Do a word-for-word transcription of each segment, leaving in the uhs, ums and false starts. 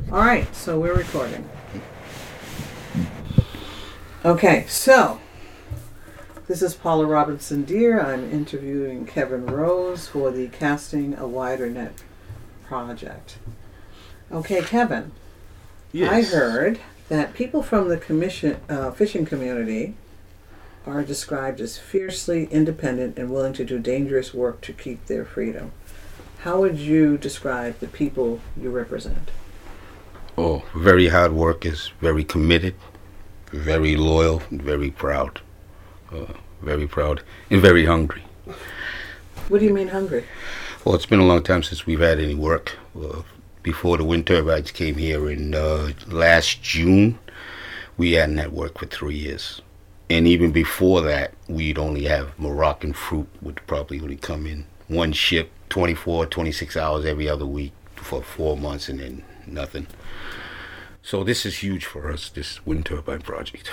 All right, so we're recording. Okay, so this is Paula Robinson Deere. I'm interviewing Kevin Rose for the Casting a Wider Net project. Okay, Kevin. Yes. I heard that people from the commission, uh, fishing community are described as fiercely independent and willing to do dangerous work to keep their freedom. How would you describe the people you represent? Oh, very hard workers, very committed, very loyal, and very proud. Uh, very proud and very hungry. What do you mean hungry? Well, it's been a long time since we've had any work. Uh, before the wind turbines came here in uh, last June, we hadn't had work for three years. And even before that, we'd only have Moroccan fruit, would probably only come in one ship, twenty-four, twenty-six hours every other week for four months and then nothing. So this is huge for us, this wind turbine project.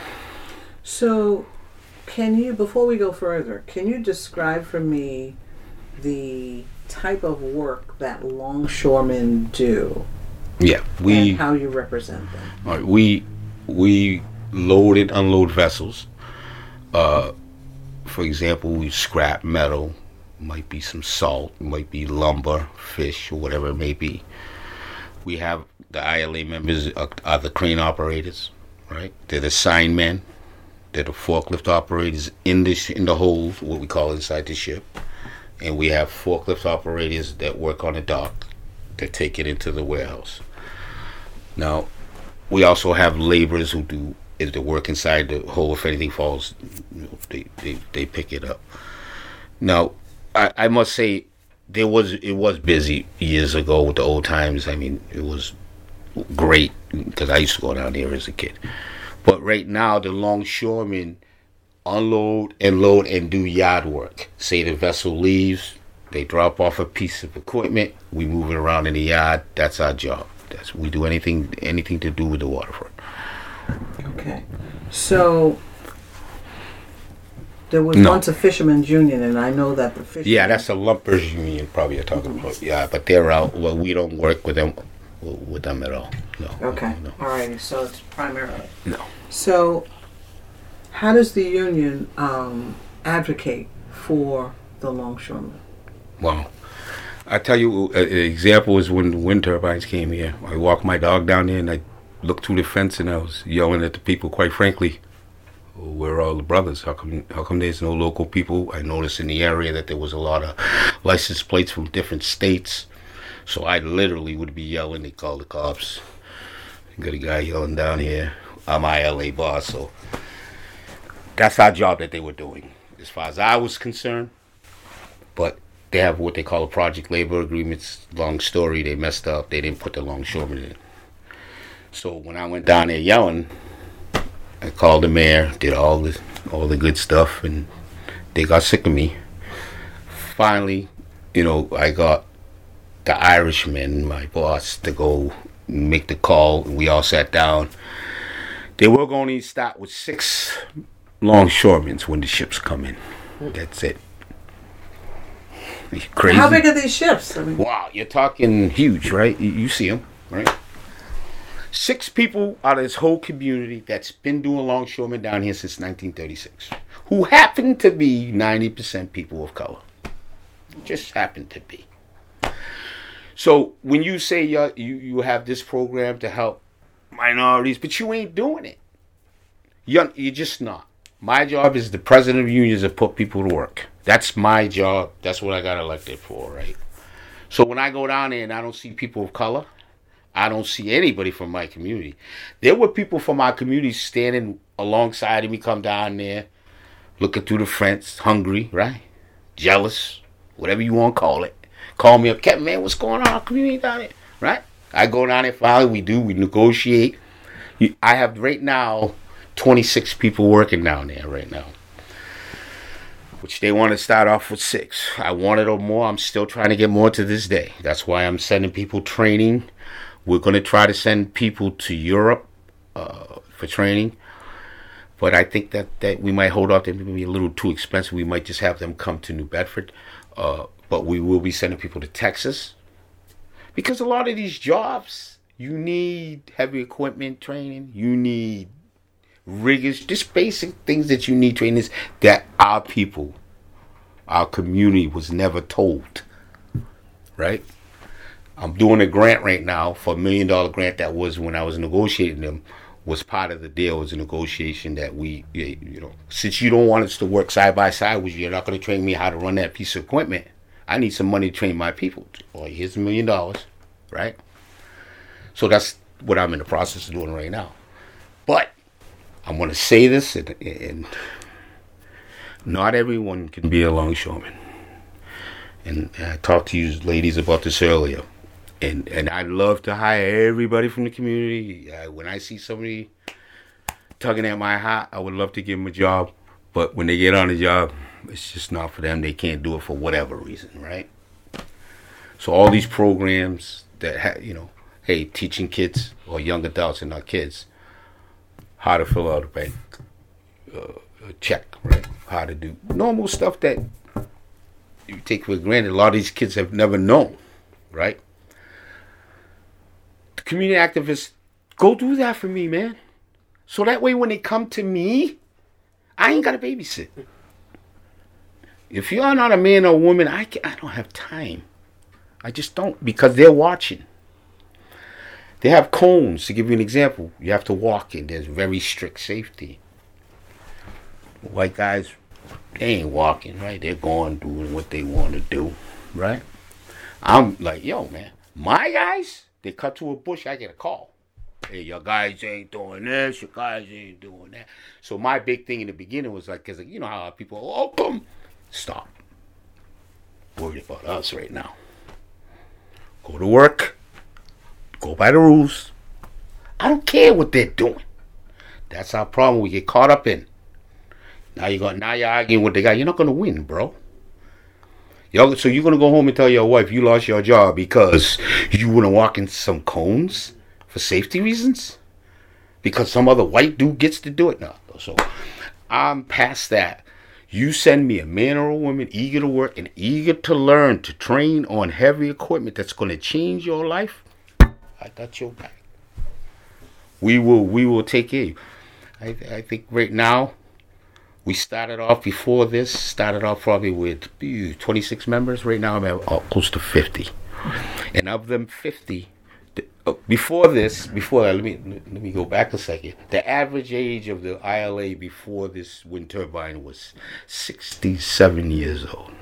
So can you, before we go further, can you describe for me the type of work that longshoremen do? Yeah, we... And how you represent them? All right, we, we load and unload vessels. Uh, for example, we scrap metal, might be some salt, might be lumber, fish, or whatever it may be. We have the I L A members are, are the crane operators, right? They're the sign men. They're the forklift operators in the in the hold, what we call inside the ship. And we have forklift operators that work on the dock that take it into the warehouse. Now, we also have laborers who do is the work inside the hole. If anything falls, you know, they, they they pick it up. Now, I, I must say, there was it was busy years ago with the old times. I mean, it was great because I used to go down there as a kid. But right now, the longshoremen unload and load and do yard work. Say the vessel leaves, they drop off a piece of equipment, we move it around in the yard. That's our job. That's we do anything anything to do with the waterfront. Okay. So there was No. once a fisherman's union, and I know that the fishermen... Yeah, that's a lumpers union probably you're talking about. Yeah, but they're out. Well, we don't work with them with them at all. No. Okay. No. All righty. So it's primarily... No. So how does the union um, advocate for the longshoremen? Well, I tell you, an example is when the wind turbines came here. I walked my dog down there and I looked through the fence and I was yelling at the people, quite frankly, where are all the brothers? How come how come there's no local people? I noticed in the area that there was a lot of license plates from different states. So I literally would be yelling. They called the cops. Got a guy yelling down here. I'm my L A boss, so that's our job that they were doing, as far as I was concerned. But they have what they call a project labor agreements. Long story, they messed up. They didn't put the longshoremen in. So when I went down there yelling, I called the mayor, did all the all the good stuff, and they got sick of me. Finally, you know, I got the Irishman, my boss, to go make the call, and we all sat down. They were going to start with six longshoremen when the ships come in. That's it. Crazy. How big are these ships? I mean, Wow, you're talking huge, right? You, you see them, right? Six people out of this whole community that's been doing longshoremen down here since nineteen thirty-six, who happen to be ninety percent people of color. Just happen to be. So when you say uh, you, you have this program to help minorities, but you ain't doing it. You're, you're just not. My job is the president of unions to put people to work. That's my job. That's what I got elected for, right? So when I go down there and I don't see people of color, I don't see anybody from my community. There were people from our community standing alongside of me, come down there, looking through the fence, hungry, right? Jealous, whatever you want to call it. Call me up, Kevin, man, what's going on in our community down there, right? I go down there, finally, we do, we negotiate. I have right now twenty-six people working down there right now, which they want to start off with six. I wanted or more. I'm still trying to get more to this day. That's why I'm sending people training. We're going to try to send people to Europe uh, for training. But I think that, that we might hold off. They may be a little too expensive. We might just have them come to New Bedford. Uh, but we will be sending people to Texas. Because a lot of these jobs You need heavy equipment training. You need riggers, just basic things that you need trainers that our people, our community was never told. Right? I'm doing a grant right now for a million dollar grant that was when I was negotiating them. Was part of the deal, was a negotiation that we, you know, since you don't want us to work side by side with you, you're not going to train me how to run that piece of equipment. I need some money to train my people. Well, here's a million dollars, right? So that's what I'm in the process of doing right now. But I'm going to say this, and, and not everyone can be a longshoreman. And I talked to you ladies about this earlier. And and I love to hire everybody from the community. Uh, when I see somebody tugging at my heart, I would love to give them a job. But when they get on the job, it's just not for them. They can't do it for whatever reason, right? So all these programs that, ha- you know, hey, teaching kids or young adults and not kids how to fill out a bank uh, a check, right? How to do normal stuff that you take for granted. A lot of these kids have never known, right? Community activists, go do that for me, man. So that way when they come to me, I ain't got to babysit. If you're not a man or a woman, I, can, I don't have time. I just don't, because they're watching. They have cones. To give you an example, you have to walk in. There's very strict safety. White guys, they ain't walking, right? They're going doing what they want to do, right? I'm like, yo, man, my guys, they cut to a bush, I get a call. Hey, your guys ain't doing this, your guys ain't doing that. So my big thing in the beginning was like, because you know how people, oh, come, stop. Worried about us right now. Go to work. Go by the rules. I don't care what they're doing. That's our problem we get caught up in. Now you're going, now you're arguing with the guy. You're not going to win, bro. Yo, so you're going to go home and tell your wife you lost your job because you want to walk in some cones for safety reasons? Because some other white dude gets to do it? No. So I'm past that. You send me a man or a woman eager to work and eager to learn, to train on heavy equipment that's going to change your life, I got your back. We will we will take care of you. I, I think right now, we started off before this, started off probably with twenty-six members. Right now I'm at uh, close to fifty. And of them fifty, the, uh, before this, before, let me let me go back a second. The average age of the I L A before this wind turbine was sixty-seven years old.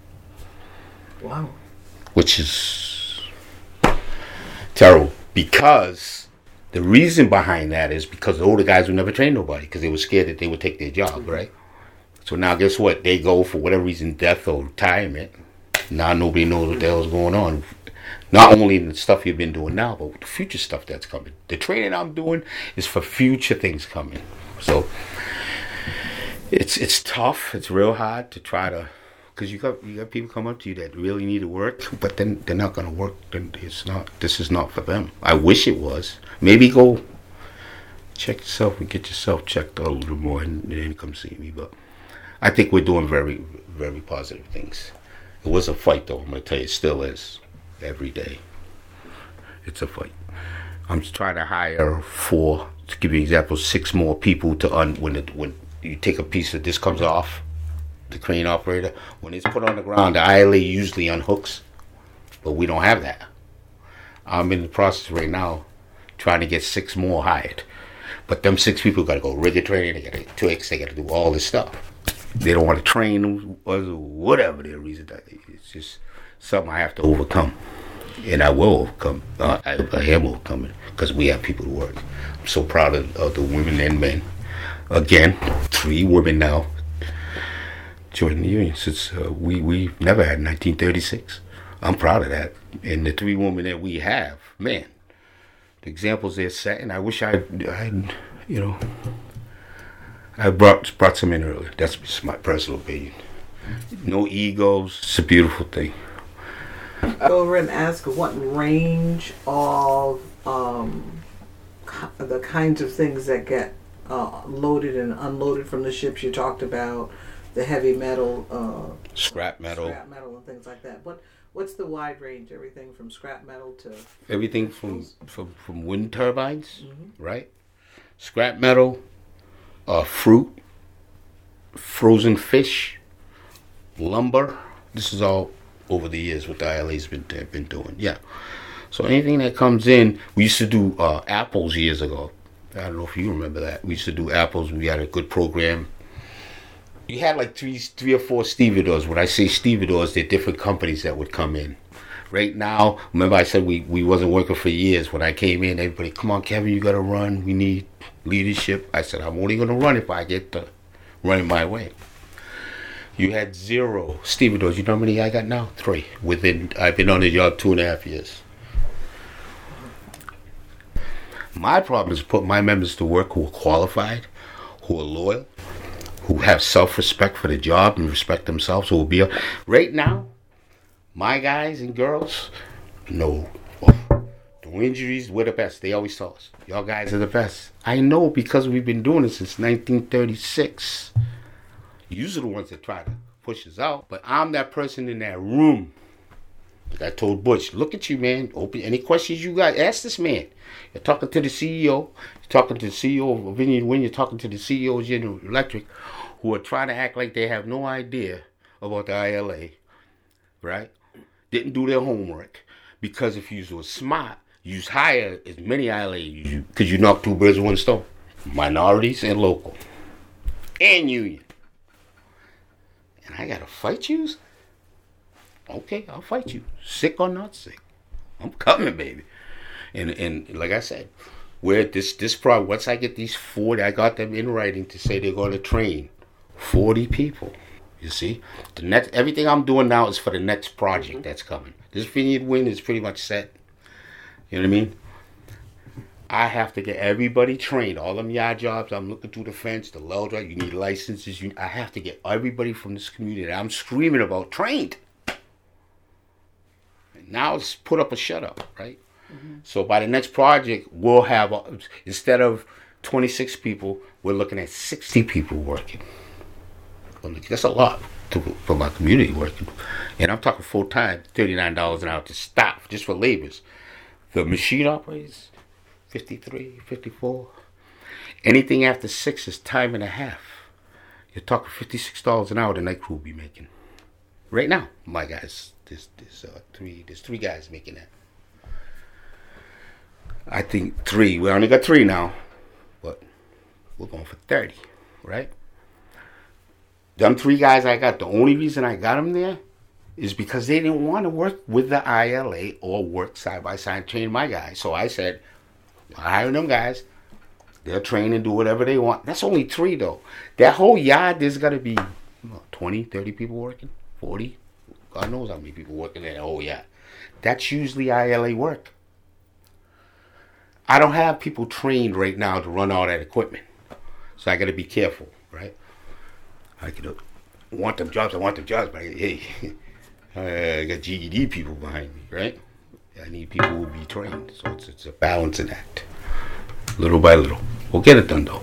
Wow. Which is terrible, because the reason behind that is because the older guys would never train nobody because they were scared that they would take their job, mm-hmm. right? So now guess what? They go for whatever reason, death or retirement. Now nobody knows what the hell's going on. Not only the stuff you've been doing now, but the future stuff that's coming. The training I'm doing is for future things coming. So it's it's tough. It's real hard to try to, because you got you got people come up to you that really need to work, but then they're not going to work. Then it's not. This is not for them. I wish it was. Maybe go check yourself and get yourself checked out a little more, and then come see me. But I think we're doing very, very positive things. It was a fight, though. I'm going to tell you, it still is. Every day. It's a fight. I'm trying to hire four, to give you an example, six more people to un when it when you take a piece of this comes off, the crane operator, when it's put on the ground, the I L A usually unhooks, but we don't have that. I'm in the process right now trying to get six more hired. But them six people got to go rigger training, they got to get twigs, they got to do all this stuff. They don't want to train them, or whatever their reason. It's just something I have to overcome. And I will overcome. Uh, I, I am overcoming because we have people to work. I'm so proud of, of the women and men. Again, three women now joining the union since uh, we, we've never had nineteen thirty-six. I'm proud of that. And the three women that we have, man, the examples they're setting, I wish I had, you know, I brought brought some in earlier. That's just my personal opinion. No egos. It's a beautiful thing. Go over and ask what range of um, the kinds of things that get uh, loaded and unloaded from the ships you talked about, the heavy metal, uh, scrap metal, scrap metal, and things like that. What What's the wide range? Everything from scrap metal to everything from from, from wind turbines, mm-hmm. right? Scrap metal, uh, fruit, frozen fish, lumber. This is all over the years what the I L A's been been doing. Yeah. So anything that comes in, we used to do uh, apples years ago. I don't know if you remember that. We used to do apples. We had a good program. You had like three, three or four stevedores. When I say stevedores, they're different companies that would come in. Right now, remember I said we, we wasn't working for years. When I came in, everybody, come on, Kevin, you got to run. We need leadership. I said, I'm only going to run if I get to run it my way. You had zero stevedores. You know how many I got now? Three. Within, I've been on the job two and a half years. My problem is put my members to work who are qualified, who are loyal, who have self-respect for the job and respect themselves, who will be... Right now, my guys and girls, no. Oh, the injuries, we're the best. They always tell us, y'all guys are the best. I know because we've been doing it since nineteen thirty-six. You're the ones that try to push us out, but I'm that person in that room. Like I told Butch, look at you, man. Open any questions you got. Ask this man. You're talking to the C E O. You're talking to the C E O of Vineyard Wind. You're talking to the C E O of General Electric, who are trying to act like they have no idea about the I L A, right? Didn't do their homework. Because if you were smart, you'd hire as many I L A as you, because you knock two birds with one stone. Minorities and local. And union. And I got to fight you? Okay, I'll fight you. Sick or not sick. I'm coming, baby. And and like I said, where this this problem, once I get these forty, I got them in writing to say they're going to train forty people. You see? The next, everything I'm doing now is for the next project mm-hmm. that's coming. This Vineyard Wind is pretty much set. You know what I mean? I have to get everybody trained. All them yard jobs, I'm looking through the fence, the load drive, you need licenses. You, I have to get everybody from this community that I'm screaming about trained. Now it's put up a shut up, right? Mm-hmm. So by the next project, we'll have, instead of twenty-six people, we're looking at sixty people working. That's a lot to, for my community working. And I'm talking full time, thirty-nine dollars an hour to stop, just for labors. The machine operators, fifty-three, fifty-four. Anything after six is time and a half. You're talking fifty-six dollars an hour the night crew will be making. Right now, my guys. There's, there's, uh, three, there's three guys making that. I think three. We only got three now. But we're going for thirty, right? Them three guys I got, the only reason I got them there is because they didn't want to work with the I L A or work side by side and train my guys. So I said, I hire them guys. They'll train and do whatever they want. That's only three, though. That whole yard, there's got to be what, twenty, thirty people working, forty. God knows how many people working there. Oh, yeah. That's usually I L A work. I don't have people trained right now to run all that equipment. So I got to be careful, right? I could want them jobs. I want them jobs, but hey, I got G E D people behind me, right? I need people who will be trained. So it's, it's a balancing act. Little by little. We'll get it done, though.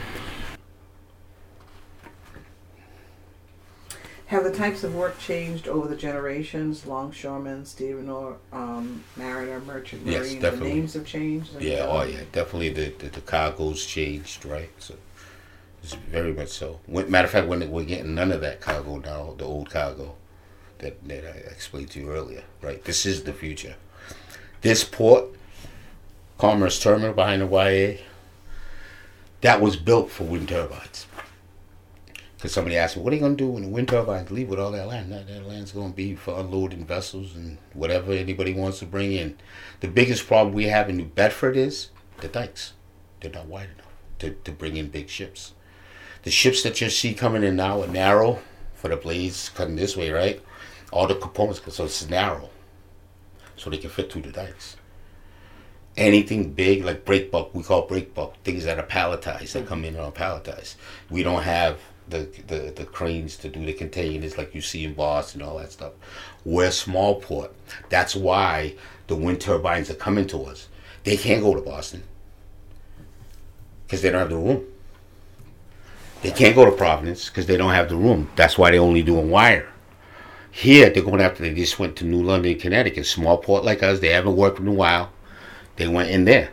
Have the types of work changed over the generations? Longshoremen, stevedore, um, mariner, merchant marine. Yes, definitely. The names have changed. Yeah, oh yeah, definitely. The, the the cargo's changed, right? So it's very much so. When, matter of fact, when we're getting none of that cargo now, the old cargo that that I explained to you earlier, right? This is the future. This port, Commerce Terminal behind the Y A, that was built for wind turbines. Because somebody asked me, what are you going to do when the wind turbines leave with all that land? That, that land's going to be for unloading vessels and whatever anybody wants to bring in. The biggest problem we have in New Bedford is the dikes. They're not wide enough to, to bring in big ships. The ships that you see coming in now are narrow for the blades cutting this way, right? All the components, so it's narrow. So they can fit through the dikes. Anything big, like break bulk, we call break bulk, things that are palletized, that come in and are palletized. We don't have the, the the cranes to do the containers like you see in Boston and all that stuff. We're a small port. That's why the wind turbines are coming to us. They can't go to Boston because they don't have the room. They can't go to Providence because they don't have the room. That's why they're only doing wire. Here, they're going after, they just went to New London, Connecticut, small port like us. They haven't worked in a while. They went in there.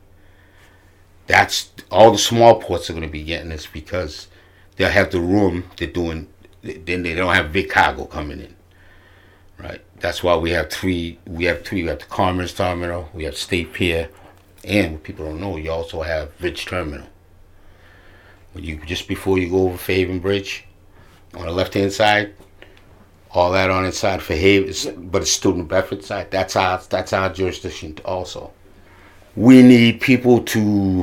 That's all the small ports are going to be getting this because they'll have the room. They're doing, then they don't have big cargo coming in, right? That's why we have three. We have three. We have the Commerce Terminal. We have State Pier, and what people don't know, you also have Ridge Terminal. When you just before you go over Faven Bridge, on the left hand side, all that on inside for Haven, but it's Student Bedford side. That's our that's our jurisdiction also. We need people to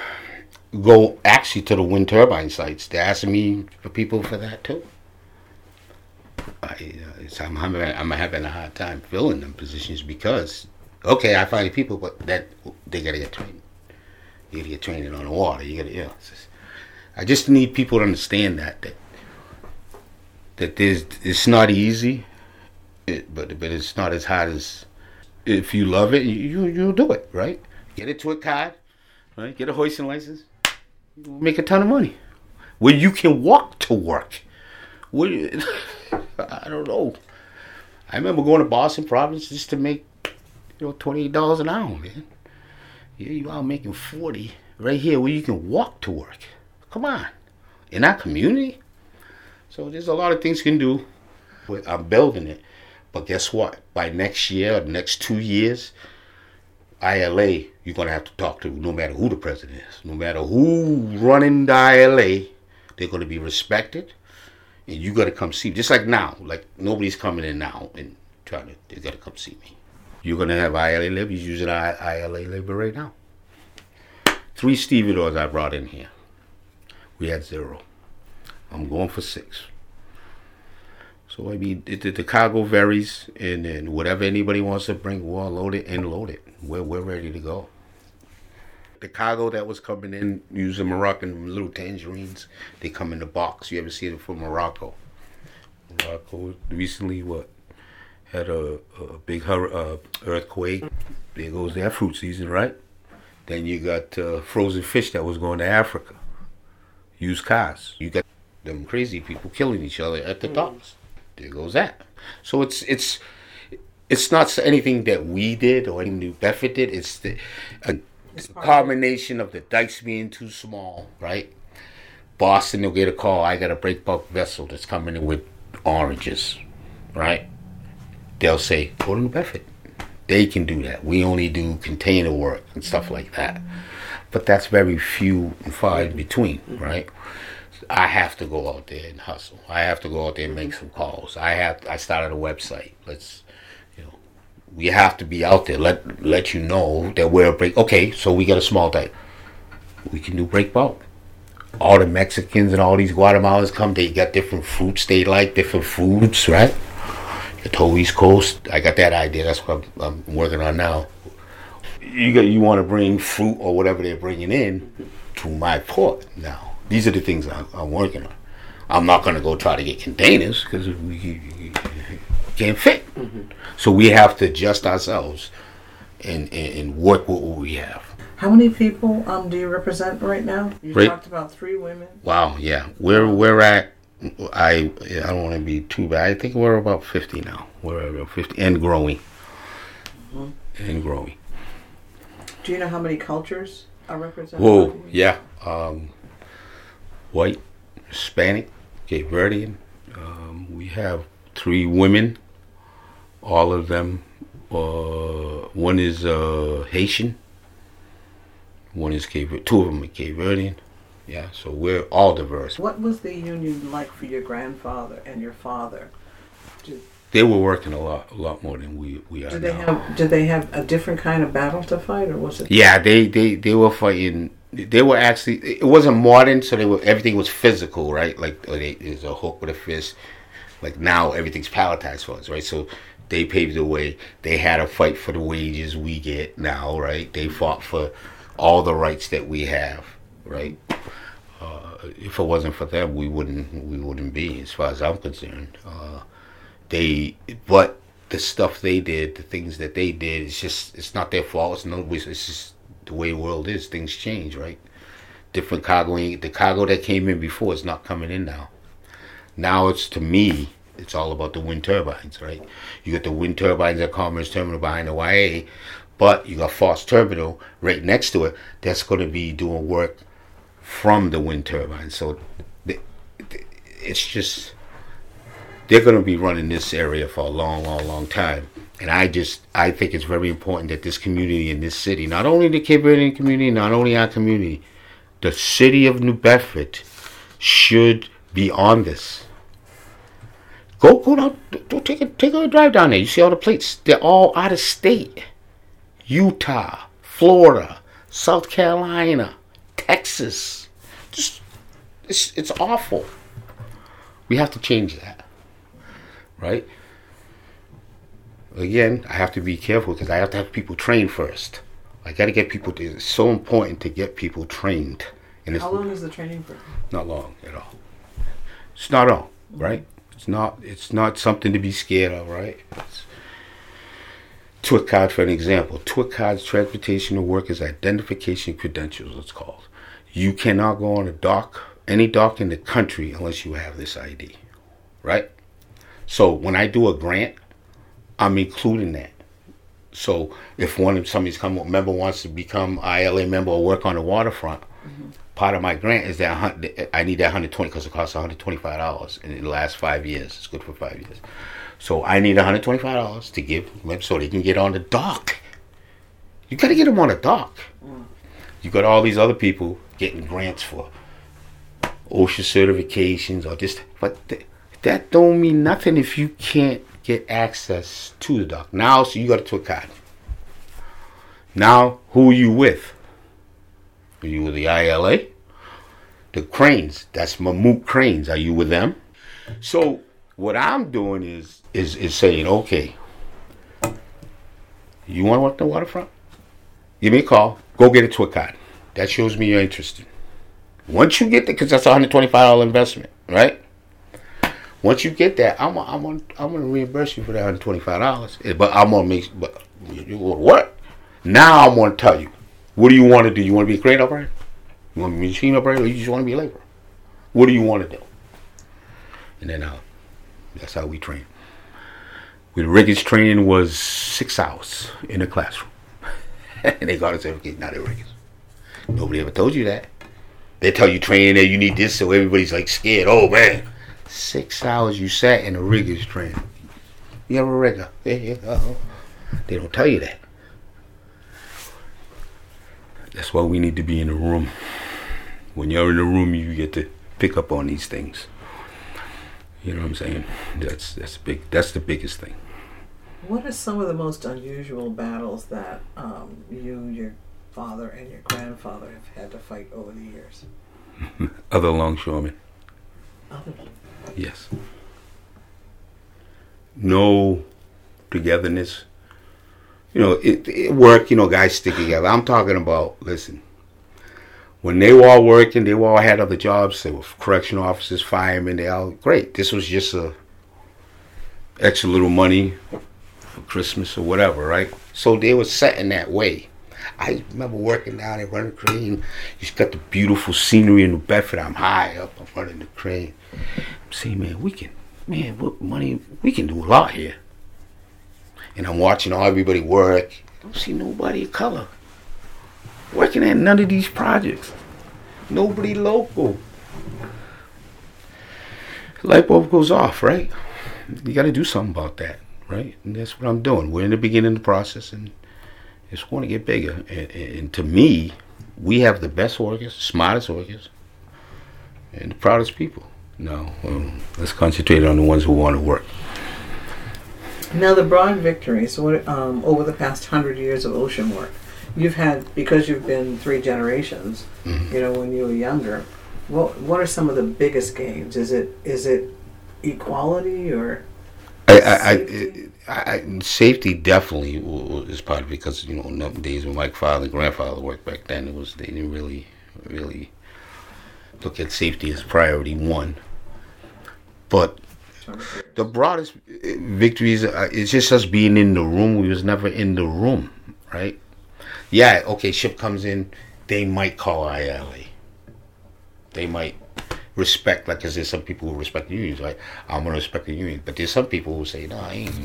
go actually to the wind turbine sites. They're asking me for people for that too. I, it's, I'm, having, I'm having a hard time filling them positions because, okay, I find people, but that they gotta get trained. You gotta get trained on the water. You gotta, yeah. You know, just, I just need people to understand that that that there's it's not easy, it, but but it's not as hard as if you love it, you you'll do it, right? Get it to a card, right? Get a hoisting license, make a ton of money. Where you can walk to work. Where, I don't know. I remember going to Boston Providence just to make, you know, twenty-eight dollars an hour, man. Yeah, you out making forty right here where you can walk to work. Come on. In our community. So there's a lot of things you can do. I'm building it. But guess what? By next year or the next two years, I L A, you're going to have to talk to no matter who the president is. No matter who running the I L A, they're going to be respected. And you got to come see me. Just like now. Like nobody's coming in now and trying to, they got to come see me. You're going to have I L A labor. He's using I L A labor right now. Three stevedores I brought in here. We had zero. I'm going for six. So I mean, it, the cargo varies, and then whatever anybody wants to bring, we'll load it and load it. We're we're ready to go. The cargo that was coming in using Moroccan little tangerines, they come in the box. You ever see it from Morocco? Morocco recently what had a, a big uh, earthquake. There goes their fruit season, right? Then you got uh, frozen fish that was going to Africa. Used cars. You got them crazy people killing each other at the docks. There goes that. So it's it's it's not anything that we did or anything New Bedford did. It's the a, it's a combination of the dikes being too small, right? Boston will get a call. I got a break bulk vessel that's coming in with oranges, right? They'll say, go to New Bedford. They can do that. We only do container work and stuff like that. But that's very few and far in between, right? I have to go out there and hustle. I have to go out there and make some calls. I have. I started a website. Let's, you know, we have to be out there. Let let you know that we're a break. Okay, so we got a small dike. We can do break bulk. All the Mexicans and all these Guatemalans come. They got different fruits they like, different foods, right? The whole East Coast. I got that idea. That's what I'm, I'm working on now. You got. You want to bring fruit or whatever they're bringing in to my port now. These are the things I'm, I'm working on. I'm not going to go try to get containers because we, we can't fit. Mm-hmm. So we have to adjust ourselves and, and, and work with what we have. How many people um, do you represent right now? You right. talked about three women. Wow, yeah. We're, we're at, I I don't want to be too bad. I think we're about fifty now. We're about fifty and growing. Mm-hmm. And growing. Do you know how many cultures are represented? Whoa, yeah. Um, White, Hispanic, Cape Verdean. Um, we have three women. All of them. Uh, one is uh, Haitian. One is Cape. Two of them are Cape Verdean. Yeah, so we're all diverse. What was the union like for your grandfather and your father? Did, they were working a lot, a lot more than we we are did they now. Have, did they have a different kind of battle to fight, or was it? Yeah, they they, they were fighting. They were actually, it wasn't modern, so they were, everything was physical, right? Like, they, there's a hook with a fist. Like, now everything's palletized for us, right? So they paved the way. They had a fight for the wages we get now, right? They fought for all the rights that we have, right? Uh, if it wasn't for them, we wouldn't we wouldn't be, as far as I'm concerned. Uh, they, but the stuff they did, the things that they did, it's just, it's not their fault. It's no, it's just the way the world is. Things change, right? Different cargo, the cargo that came in before is not coming in now. Now it's, to me, It's all about the wind turbines, right? You got the wind turbines at Commerce Terminal behind the Y A, but you got Foss Terminal right next to it that's going to be doing work from the wind turbines. So it's just, they're going to be running this area for a long, long, long time. And I just, I think it's very important that this community in this city, not only the Cape Verdean community, not only our community, the city of New Bedford should be on this. Go, go down, go take a, take a drive down there. You see all the plates. They're all out of state. Utah, Florida, South Carolina, Texas. Just, it's, it's awful. We have to change that, right? Again, I have to be careful because I have to have people trained first. I got to get people to, it's so important to get people trained. And it's How long is the training for? Not long at all. It's not long, right? It's not, it's not something to be scared of, right? It's, TWICAD, for an example. TWICAD's Transportation Workers Identification Credentials, it's called. You cannot go on a dock, any dock in the country, unless you have this I D, right? So when I do a grant, I'm including that. So if one of somebody's come, a member wants to become I L A member or work on the waterfront, mm-hmm. part of my grant is that I need that one hundred twenty because it costs one hundred twenty-five dollars and it lasts five years. It's good for five years. So I need one hundred twenty-five dollars to give them so they can get on the dock. You got to get them on the dock. Mm. You got all these other people getting grants for OSHA certifications or just, but th- that don't mean nothing if you can't get access to the dock. Now, so you got to TWICAD. Now, who are you with? Are you with the I L A? The cranes, that's Mammoet Cranes. Are you with them? So what I'm doing is is is saying, okay, you want to work the waterfront? Give me a call. Go get a TWICAD. That shows me you're interested. Once you get there, because that's a one hundred twenty-five dollars investment, right? Once you get that, I'm I'm on, I'm gonna reimburse you for that one hundred twenty-five dollars. But I'm gonna make. But you what? Now I'm gonna tell you. What do you want to do? You want to be a crane operator? You want to be a machine operator, or you just want to be a laborer? What do you want to do? And then uh, that's how we train. With riggers training was six hours in a classroom, and they got us certificate, not a riggers. Nobody ever told you that. They tell you training there, you need this, so everybody's like scared. Oh man. Six hours you sat in a rigger's training. You have a rigger. They don't tell you that. That's why we need to be in the room. When you're in the room, you get to pick up on these things. You know what I'm saying? That's that's big. That's the biggest thing. What are some of the most unusual battles that um, you, your father, and your grandfather have had to fight over the years? Other longshoremen. Other. Yes. No togetherness. You know, it, it work, you know, guys stick together. I'm talking about, listen, when they were all working, they all had other jobs. They were correctional officers, firemen, they all, great. This was just a extra little money for Christmas or whatever, right? So they were set in that way. I remember working down there, running the crane. You just got the beautiful scenery in New Bedford. I'm high up, I'm running the crane. I'm saying, man, we can, man, what money, we can do a lot here. And I'm watching all everybody work. I don't see nobody of color working at none of these projects. Nobody local. The light bulb goes off, right? You got to do something about that, right? And that's what I'm doing. We're in the beginning of the process, and it's going to get bigger. And, and to me, we have the best workers, smartest workers, and the proudest people. No, well, let's concentrate on the ones who want to work. Now, the broad victories what, um, over the past hundred years of ocean work, you've had, because you've been three generations, mm-hmm. you know, when you were younger, what what are some of the biggest gains? Is it is it equality or I, I, safety? I, I, I, safety definitely is part of it, because, you know, in the days when my father and grandfather worked back then, it was they didn't really, really look at safety as priority one. But the broadest victories, uh, it's just us being in the room. We was never in the room, right? Yeah, okay, ship comes in, they might call I L A. They might respect, like, because there's some people who respect the unions, right? I'm gonna respect the union, but there's some people who say, no, I ain't,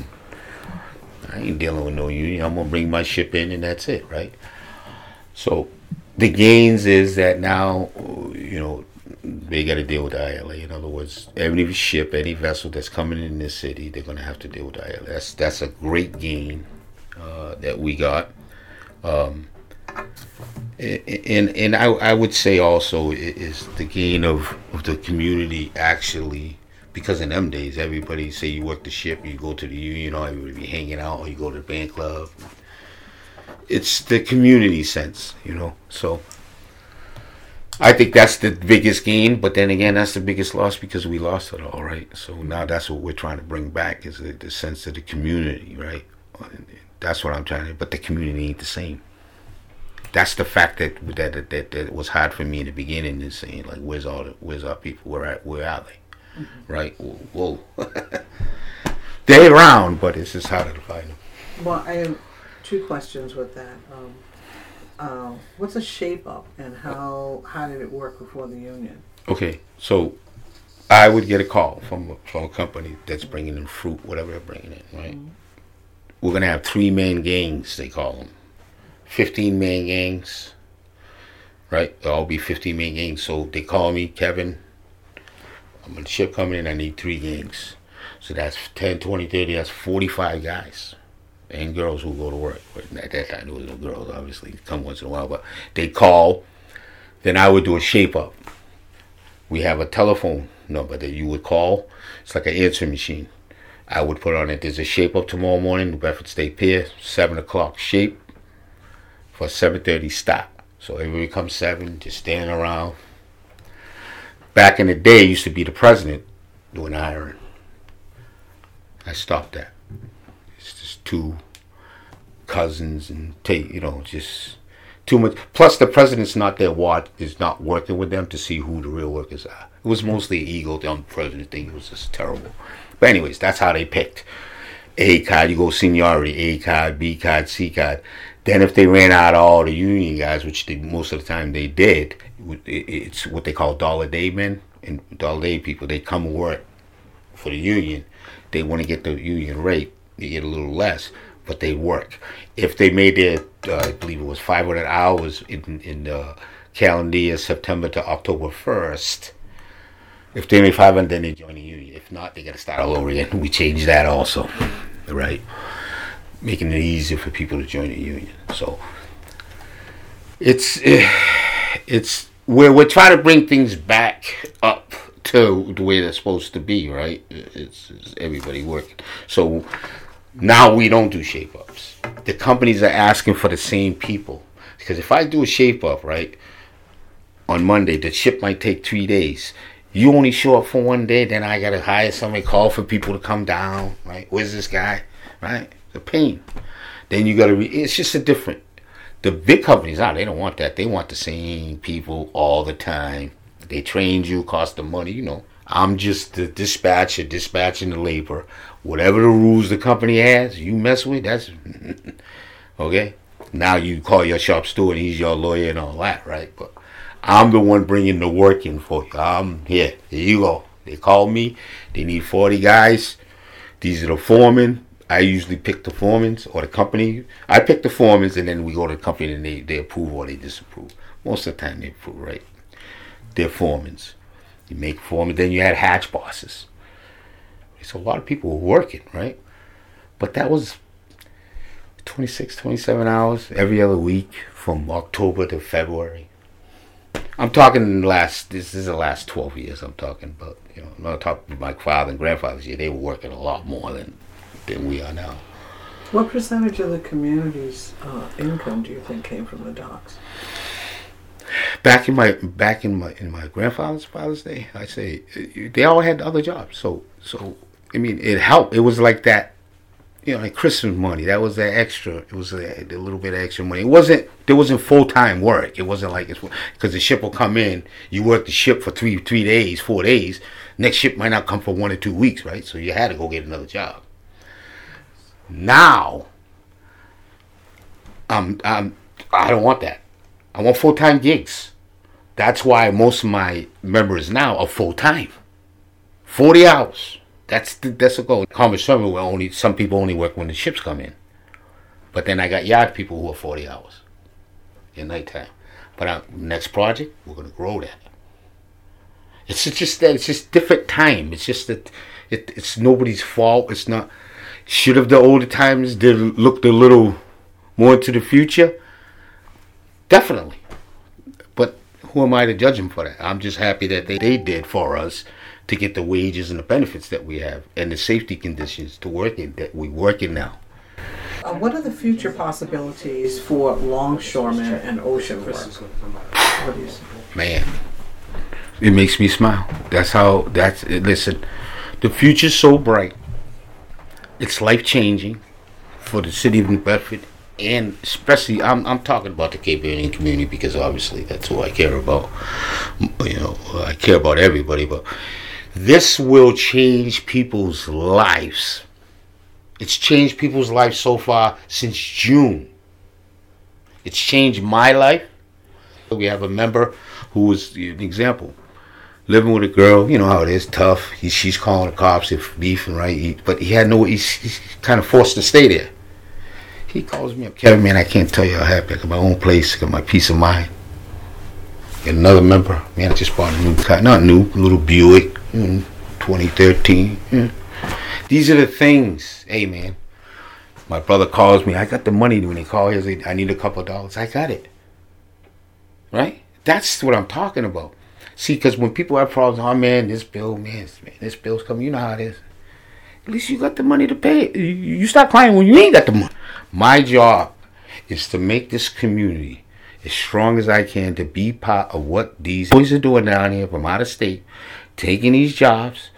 I ain't dealing with no union. I'm gonna bring my ship in, and that's it, right? So the gains is that now, you know, they got to deal with the I L A. In other words, every ship, any vessel that's coming in this city, they're gonna have to deal with the I L A. That's that's a great gain uh, that we got. Um, And and I, I would say also is the gain of, of the community actually, because in them days everybody say you work the ship, you go to the union, or everybody be hanging out, or you go to the band club. It's the community sense, you know. So I think that's the biggest gain, but then again that's the biggest loss because we lost it all, right? So now that's what we're trying to bring back is the, the sense of the community, right? That's what I'm trying to. But the community ain't the same. That's the fact that that, that that was hard for me in the beginning, is saying like, where's all the, where's our people? Where at? Where are they? Mm-hmm. Right? Whoa, they're around, but it's just harder to find them. Well, I have two questions with that. Um, uh, what's a shape up, and how how did it work before the union? Okay, so I would get a call from a, from a company that's bringing in fruit, whatever they're bringing in. Right? Mm-hmm. We're gonna have three man gangs, they call them. fifteen man gangs, right? They'll all be fifteen man gangs. So they call me, Kevin, I'm on the ship coming in, I need three gangs. So that's ten, twenty, thirty, that's forty-five guys and girls who go to work. But at that time, there was no girls, obviously, come once in a while. But they call, then I would do a shape up. We have a telephone number that you would call. It's like an answering machine. I would put on it, there's a shape up tomorrow morning, New Bedford State Pier, seven o'clock shape. For seven thirty stop. So everybody comes seven, just standing around. Back in the day, used to be the president doing the hiring. I stopped that. It's just two cousins and take, you know, just too much. Plus, the president's not there. What is not working with them to see who the real workers are. It was mostly an ego on the president thing. It was just terrible. But anyways, that's how they picked. A card, you go seniority. A card, B card, C card. Then if they ran out of all the union guys, which they, most of the time they did, it's what they call dollar day men and dollar day people. They come work for the union. They want to get the union rate. They get a little less, but they work. If they made their, uh, I believe it was five hundred hours in, in the calendar year, September to October first, if they made five hundred, then they join the union. If not, they got to start all over again. We changed that also, right? Making it easier for people to join the union. So it's it's we're we're trying to bring things back up to the way they're supposed to be, right? It's, it's everybody working. So now we don't do shape ups. The companies are asking for the same people, because if I do a shape up, right, on Monday, the ship might take three days. You only show up for one day, then I gotta hire somebody, call for people to come down, right? Where's this guy, right? The pain. Then you gotta. Re- it's just a different. The big companies, ah, they don't want that. They want the same people all the time. They trained you, cost them money. You know, I'm just the dispatcher, dispatching the labor. Whatever the rules the company has, you mess with. That's okay. Now you call your shop steward, he's your lawyer and all that, right? But I'm the one bringing the work in for you. I'm here. Here you go. They call me. They need forty guys. These are the foremen. I usually pick the foremen or the company. I pick the foremen, and then we go to the company and they, they approve or they disapprove. Most of the time they approve, right? They're foremen. You make foremen. Then you had hatch bosses. So a lot of people were working, right? But that was twenty-six, twenty-seven hours every other week from October to February. I'm talking last, this is the last twelve years I'm talking about. You know, I'm not talking about my father and grandfather's year. They were working a lot more than than we are now. What percentage of the community's uh, income do you think came from the docks? Back in my back in my in my grandfather's father's day, I say they all had other jobs. So so I mean, it helped. It was like that, you know, like Christmas money. That was that extra. It was a, a little bit of extra money. It wasn't there wasn't full time work. It wasn't like it's because the ship will come in. You work the ship for three three days, four days. Next ship might not come for one or two weeks, right? So you had to go get another job. Now, um, um, I don't want that. I want full-time gigs. That's why most of my members now are full time, forty hours. That's the, that's the goal. Commerce Terminal, where only some people only work when the ships come in, but then I got yard people who are forty hours at nighttime. But our next project, we're gonna grow that. It's just that it's just different time. It's just that it, it's nobody's fault. It's not. Should have the older times did looked a little more into the future? Definitely. But who am I to judge them for that? I'm just happy that they, they did for us to get the wages and the benefits that we have and the safety conditions to work in that we work in now. Uh, what are the future possibilities for longshoremen and ocean work? What do you say? Man, it makes me smile. That's how, that's, listen, the future's so bright. It's life-changing for the city of New Bedford, and especially, I'm I'm talking about the Cape Verdean community because obviously that's who I care about. You know, I care about everybody, but this will change people's lives. It's changed people's lives so far since June. It's changed my life. We have a member who was an example. Living with a girl, you know how it is, tough. He, she's calling the cops if beefing, right? He, but he had no, he's, he's kind of forced to stay there. He calls me up, Kevin, man, I can't tell you how happy I got my own place, I got my peace of mind. Got another member, man, I just bought a new car, not new, a little Buick, you know, twenty thirteen. Yeah. These are the things, hey, man. My brother calls me, I got the money when he calls, he says, I need a couple of dollars. I got it. Right? That's what I'm talking about. See, because when people have problems, oh man, this bill, man, man, this bill's coming, you know how it is. At least you got the money to pay it. You, you stop crying when you ain't got the money. My job is to make this community as strong as I can to be part of what these boys are doing down here from out of state, taking these jobs.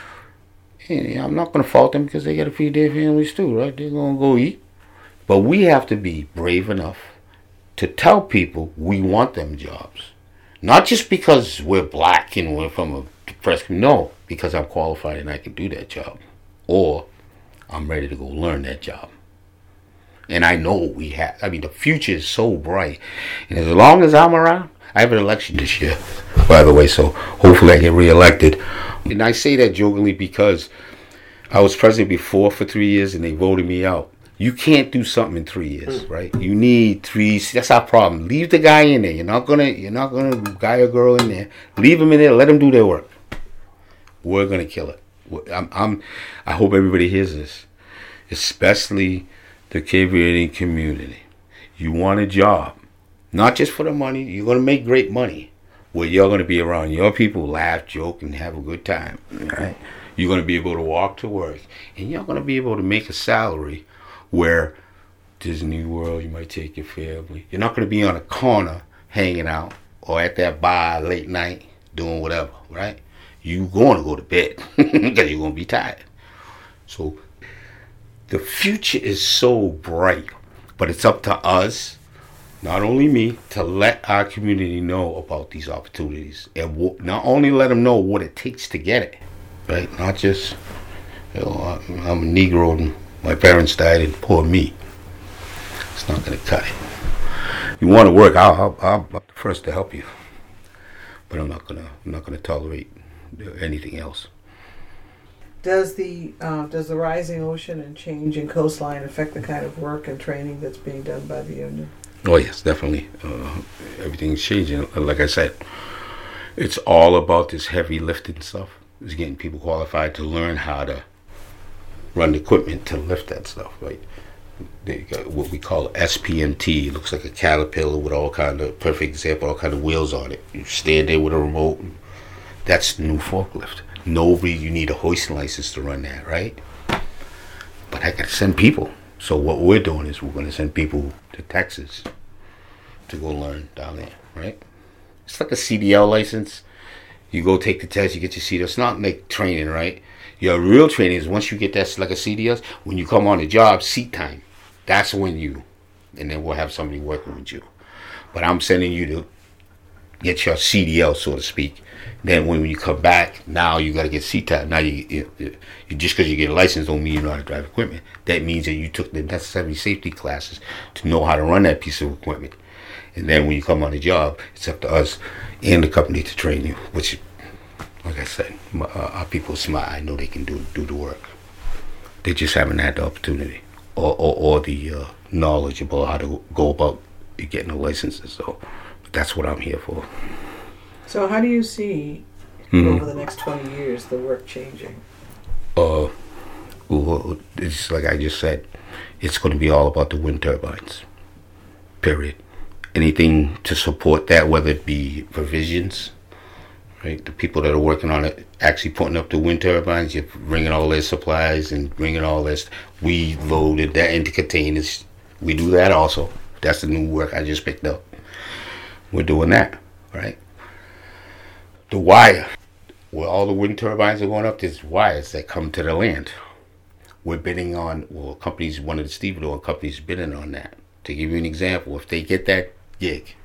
And I'm not going to fault them because they got to feed their families too, right? They're going to go eat. But we have to be brave enough to tell people we want them jobs. Not just because we're black and we're from a depressed community. No, because I'm qualified and I can do that job. Or I'm ready to go learn that job. And I know we have. I mean, the future is so bright. And as long as I'm around, I have an election this year, by the way, so hopefully I get reelected. And I say that jokingly because I was president before for three years and they voted me out. You can't do something in three years, right? You need three. That's our problem. Leave the guy in there. You're not gonna. You're not gonna guy or girl in there. Leave them in there. Let them do their work. We're gonna kill it. I'm. I'm I hope everybody hears this, especially the Cape Verdean community. You want a job, not just for the money. You're gonna make great money, where you're gonna be around your people, laugh, joke, and have a good time. Right? You're gonna be able to walk to work, and you're gonna be able to make a salary. Where Disney World, you might take your family. You're not going to be on a corner hanging out or at that bar late night doing whatever, right? You're going to go to bed because you're going to be tired. So the future is so bright, but it's up to us, not only me, to let our community know about these opportunities and w- not only let them know what it takes to get it, right? Not just, you know, I'm a Negro and my parents died and poor me. It's not going to cut it. You want to work, I'll, I'll, I'll be the first to help you. But I'm not going to I'm not going to tolerate anything else. Does the uh, does the rising ocean and changing coastline affect the kind of work and training that's being done by the union? Oh yes, definitely. Uh, everything's changing. Like I said, it's all about this heavy lifting stuff. It's getting people qualified to learn how to run the equipment to lift that stuff, right? They got what we call S P M T. It looks like a caterpillar with all kind of, perfect example, all kind of wheels on it. You stand there with a remote. That's the new forklift. Nobody, you need a hoisting license to run that, right? But I got to send people. So what we're doing is we're going to send people to Texas to go learn down there, right? It's like a C D L license. You go take the test, you get your C D L. It's not like training, right? Your real training is once you get that, like a C D L, when you come on the job, seat time. That's when you, and then we'll have somebody working with you. But I'm sending you to get your C D L, so to speak. Then when you come back, now you got to get seat time. Now you, you, you just because you get a license don't mean you know how to drive equipment. That means that you took the necessary safety classes to know how to run that piece of equipment. And then when you come on the job, it's up to us and the company to train you, which, like I said, my, uh, our people are smart. I know they can do do the work. They just haven't had the opportunity or, or, or the uh, knowledge about how to go about getting the licenses. So that's what I'm here for. So how do you see mm-hmm. over the next twenty years the work changing? Uh, well, it's like I just said, it's going to be all about the wind turbines. Period. Anything to support that, whether it be provisions, right? The people that are working on it, actually putting up the wind turbines, you're bringing all their supplies and bringing all this. We loaded that into containers. We do that also. That's the new work I just picked up. We're doing that, right? The wire, where all the wind turbines are going up, there's wires that come to the land. We're bidding on, well, companies, one of the stevedore companies bidding on that. To give you an example, if they get that gig,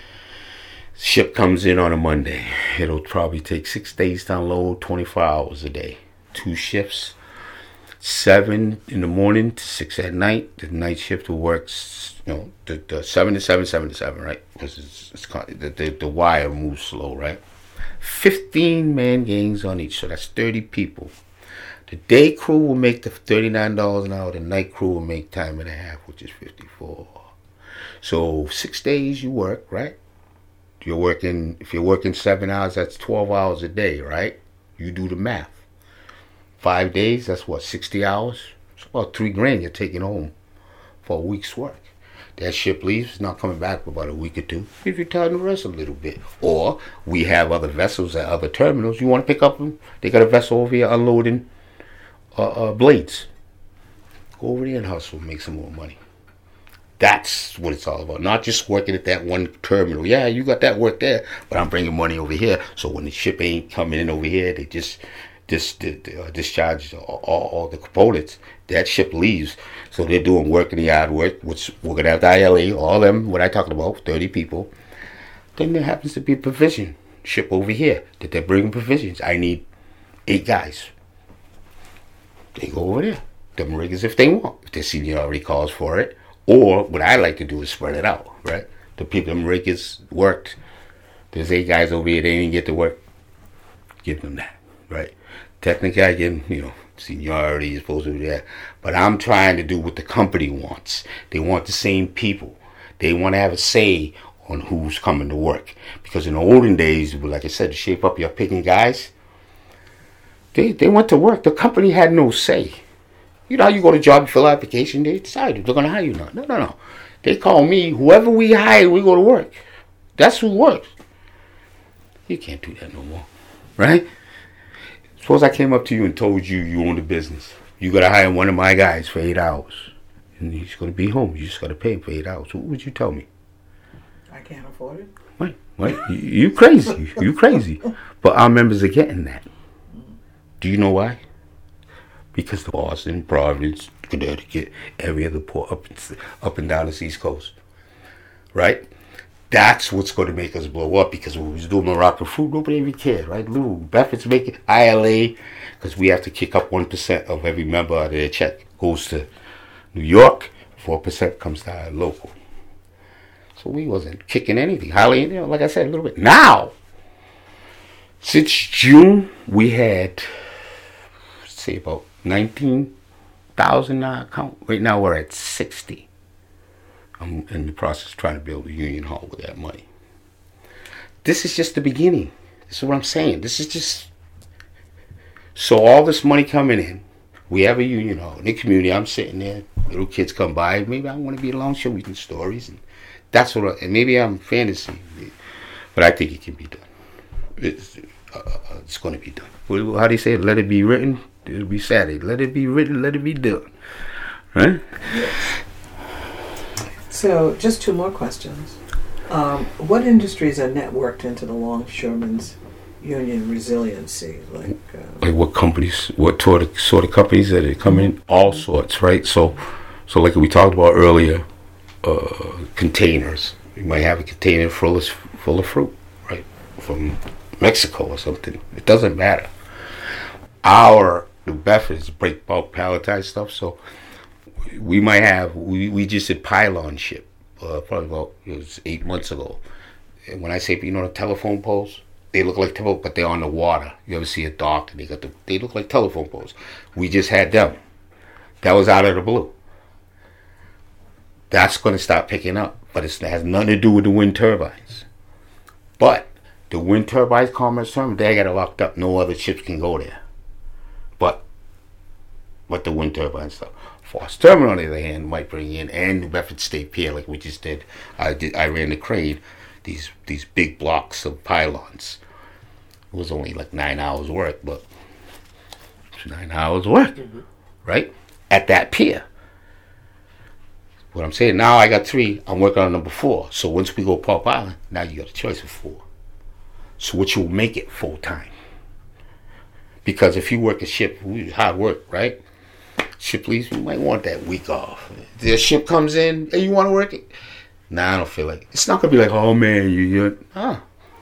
ship comes in on a Monday, it'll probably take six days to unload, twenty-four hours a day. Two shifts, seven in the morning to six at night. The night shift will work, you know, the, the seven to seven, seven to seven, right? Because it's, it's the, the, the wire moves slow, right? fifteen man gangs on each, so that's thirty people. The day crew will make the thirty-nine dollars an hour. The night crew will make time and a half, which is fifty-four. So six days you work, right? You're working, if you're working seven hours, that's twelve hours a day, right? You do the math. Five days, that's what, sixty hours? It's about three grand you're taking home for a week's work. That ship leaves, it's not coming back for about a week or two. If you're tired, rest a little bit. Or we have other vessels at other terminals. You want to pick up them? They got a vessel over here unloading uh, uh, blades. Go over there and hustle, make some more money. That's what it's all about. Not just working at that one terminal. Yeah, you got that work there, but I'm bringing money over here. So when the ship ain't coming in over here, they just dis, uh, discharge all, all, all the components. That ship leaves. So they're doing work in the yard work, which we're going to have the I L A, all them, what I talking about, thirty people. Then there happens to be a provision ship over here that they're bringing provisions. I need eight guys. They go over there. Them riggers if they want. If their seniority calls for it. Or what I like to do is spread it out, right? The people, them riggers worked. There's eight guys over here, they didn't get to work. Give them that, right? Technically, I give, you know, seniority is supposed to be there. But I'm trying to do what the company wants. They want the same people. They want to have a say on who's coming to work. Because in the olden days, like I said, to shape up your picking guys, they, they went to work. The company had no say. You know how you go to job, you fill out application, they decide if they're going to hire you or not. No, no, no. They call me, whoever we hire, we go to work. That's who works. You can't do that no more, right? Suppose I came up to you and told you you own the business. You got to hire one of my guys for eight hours. And he's going to be home. You just got to pay him for eight hours. What would you tell me? I can't afford it. Right, right. You, you crazy. You crazy. But our members are getting that. Do you know why? Because the Boston, Providence, Connecticut, every other port up, up and down the East Coast, right? That's what's going to make us blow up. Because when we was doing Moroccan food, nobody even cared, right? Little Beffort's making I L A, because we have to kick up one percent of every member out of their check goes to New York. Four percent comes to our local. So we wasn't kicking anything. Hardly, you know, like I said, a little bit. Now, since June, we had, say, about nineteen thousand in our account. Right now we're at sixty. I'm in the process of trying to build a union hall with that money. This is just the beginning. This is what I'm saying. This is just... So all this money coming in, we have a union hall. In the community, I'm sitting there, little kids come by, maybe I want to be along, show me some stories. And that's what I... And maybe I'm fantasy, but I think it can be done. It's, uh, it's going to be done. How do you say it? Let it be written. It'll be Saturday. Let it be written. Let it be done. Right? Yes. So, just two more questions. Um, what industries are networked into the Longshoremen's Union resiliency? Like, uh, like what companies? What sort of sort of companies that are coming in? All sorts, right? So, so like we talked about earlier, uh, containers. You might have a container full of full of fruit, right, from Mexico or something. It doesn't matter. Our the Beffords break bulk palletized stuff, so we might have we, we just did pylon ship uh, probably about it was eight months ago. And when I say, you know, the telephone poles, they look like telephone, but they're on the water. You ever see a dock? And they got the, they look like telephone poles. We just had them. That was out of the blue. That's going to start picking up, but it's, it has nothing to do with the wind turbines. But the wind turbines, Commerce Terminal, they got it locked up. No other ships can go there. But, but the wind turbine stuff. Foss Terminal, on the other hand, might bring in, and New Bedford State Pier, like we just did. I did. I ran the crane. These these big blocks of pylons. It was only like nine hours work, but it's nine hours work, mm-hmm. right? At that pier. What I'm saying now, I got three. I'm working on number four. So once we go Pop Island, now you got a choice of four. So which will make it full time. Because if you work a ship, hard work, right? Ship leaves, you might want that week off. The ship comes in, hey, you want to work it? Nah, I don't feel like it. It's not gonna be like, oh man, you, you're, huh?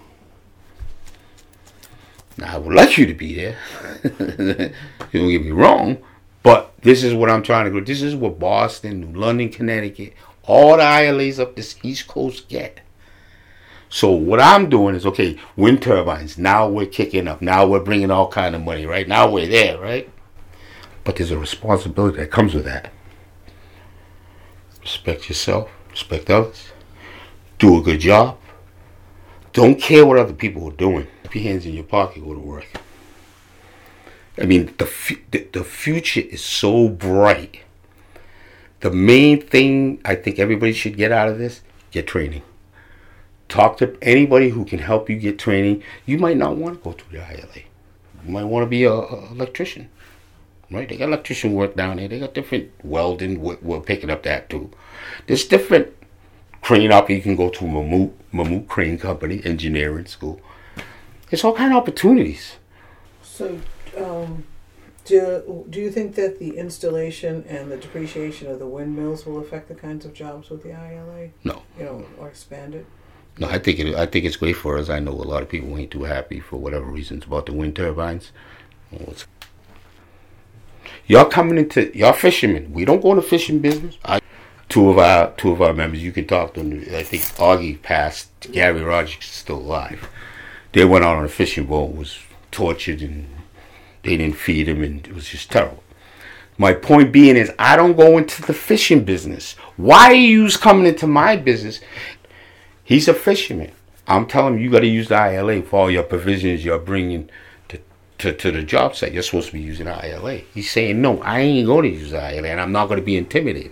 Now I would like you to be there. You don't get me wrong, but this is what I'm trying to do. This is what Boston, New London, Connecticut, all the I L As up this East Coast get. So what I'm doing is, okay, wind turbines. Now we're kicking up. Now we're bringing all kind of money, right? Now we're there, right? But there's a responsibility that comes with that. Respect yourself. Respect others. Do a good job. Don't care what other people are doing. Keep your hands in your pocket, go to work. I mean, the, the the future is so bright. The main thing I think everybody should get out of this, get training. Talk to anybody who can help you get training. You might not want to go through the I L A. You might want to be a, a electrician. Right? They got electrician work down there. They got different welding. We're, we're picking up that too. There's different crane up. You can go to Mammoth, Mammoth Crane Company, engineering school. There's all kind of opportunities. So, um, do do you think that the installation and the depreciation of the windmills will affect the kinds of jobs with the I L A? No. You know, or expand it? No, I think it. I think it's great for us. I know a lot of people ain't too happy for whatever reasons about the wind turbines. Well, it's, y'all coming into y'all fishermen. We don't go into fishing business. I, two of our two of our members, you can talk to them. I think Augie passed. Gary Rogers is still alive. They went out on a fishing boat, was tortured, and they didn't feed him, and it was just terrible. My point being is, I don't go into the fishing business. Why are you coming into my business? He's a fisherman. I'm telling him, you got to use the I L A for all your provisions you're bringing to, to, to the job site. You're supposed to be using the I L A. He's saying, no, I ain't going to use the I L A, and I'm not going to be intimidated.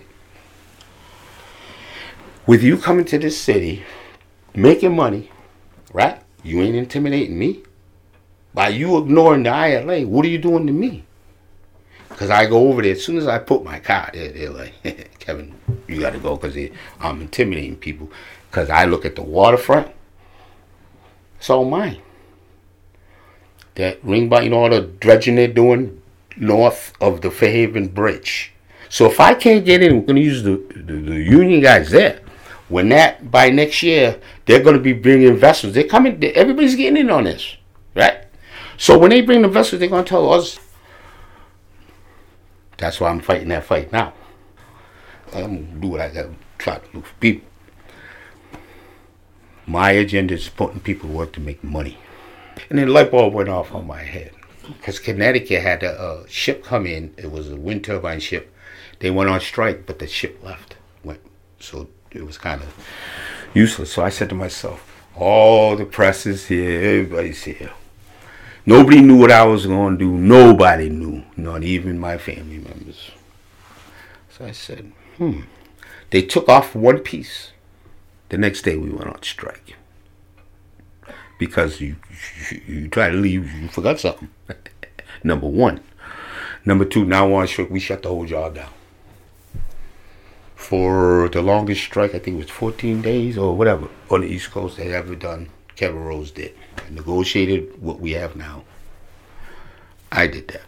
With you coming to this city, making money, right? You ain't intimidating me. By you ignoring the I L A, what are you doing to me? Because I go over there, as soon as I put my car there, they're like, Kevin, you got to go because I'm intimidating people. Because I look at the waterfront, it's all mine. That ring by, you know, all the dredging they're doing north of the Fairhaven Bridge. So if I can't get in, we're going to use the, the, the union guys there. When that, by next year, they're going to be bringing vessels. They're coming, they, everybody's getting in on this, right? So when they bring the vessels, they're going to tell us. That's why I'm fighting that fight now. I'm going to do what I got to try to do for people. My agenda is putting people to work to make money. And then the light bulb went off on my head. Because Connecticut had a, a ship come in. It was a wind turbine ship. They went on strike, but the ship left. Went. So it was kind of useless. So I said to myself, all the press is here. Everybody's here. Nobody knew what I was going to do. Nobody knew. Not even my family members. So I said, hmm. They took off one piece. The next day we went on strike. Because you, you, you try to leave, you forgot something. Number one. Number two, now we're on strike, we shut the whole job down. For the longest strike, I think it was fourteen days or whatever, on the East Coast they ever done, Kevin Rose did. I negotiated what we have now. I did that.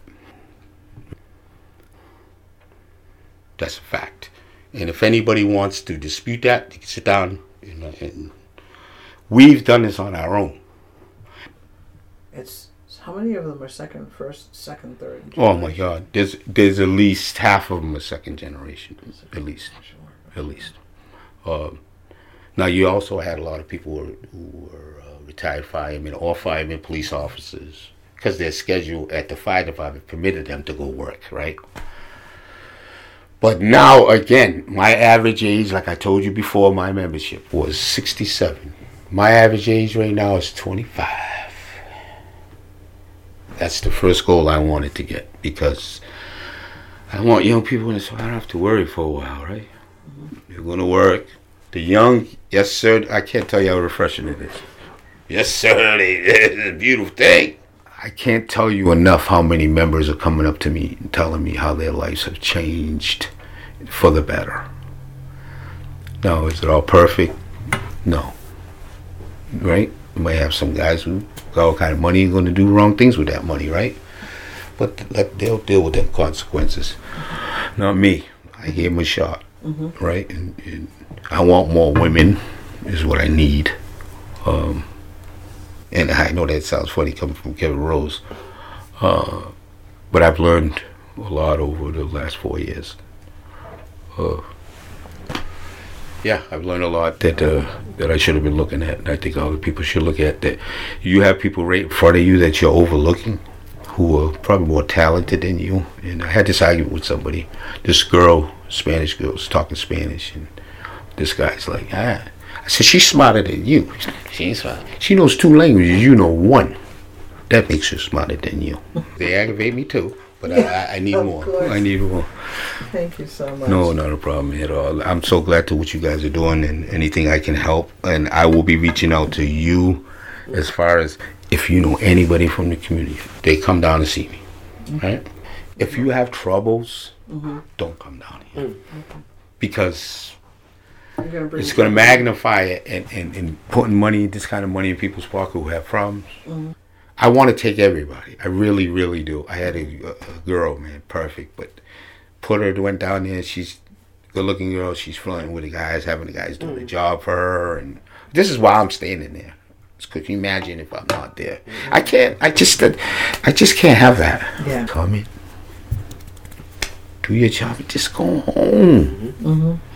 That's a fact. And if anybody wants to dispute that, they can sit down. You know, and we've done this on our own. It's how many of them are second, first, second, third? Generation? Oh my God! There's there's at least half of them are second generation, at least, Sure. at least. Um, now, you also had a lot of people who were, who were uh, retired firemen or firemen police officers because their schedule at the fire department permitted them to go work, right? But now, again, my average age, like I told you before, my membership was sixty-seven. My average age right now is twenty-five. That's the first goal I wanted to get because I want young people in it so I don't have to worry for a while, right? Mm-hmm. You're going to work. The young, yes, sir, I can't tell you how refreshing it is. Yes, sir, it's a beautiful thing. I can't tell you enough how many members are coming up to me and telling me how their lives have changed for the better. Now, is it all perfect? No. Right? You might have some guys who got all kind of money and going to do wrong things with that money, right? But let, they'll deal with them consequences. Not me. I gave them a shot, mm-hmm. right? And, and I want more women is what I need. Um, and I know that sounds funny coming from Kevin Rose, uh, but I've learned a lot over the last four years. Uh, yeah, I've learned a lot that uh, that I should have been looking at, and I think other people should look at. That you have people right in front of you that you're overlooking, who are probably more talented than you. And I had this argument with somebody. This girl, Spanish girl, was talking Spanish, and this guy's like, ah. I said, she's smarter than you. She ain't smart. She knows two languages. You know one. That makes her smarter than you. They aggravate me too, but yeah, I, I need more. Course. I need more. Thank you so much. No, not a problem at all. I'm so glad to what you guys are doing, and anything I can help. And I will be reaching out to you as far as if you know anybody from the community. They come down to see me, mm-hmm. right? If you have troubles, mm-hmm. don't come down here. Mm-hmm. Because Gonna it's going to magnify it, and, and, and putting money, this kind of money in people's pocket who have problems. Mm-hmm. I want to take everybody. I really, really do. I had a, a girl, man, perfect, but put her, went down there. She's a good-looking girl. She's flirting with the guys, having the guys doing mm-hmm. the job for her, and this is why I'm standing there. Could you imagine if I'm not there? Mm-hmm. I can't. I just, I just can't have that. Yeah. Come in, do your job, and just go home. Mm-hmm.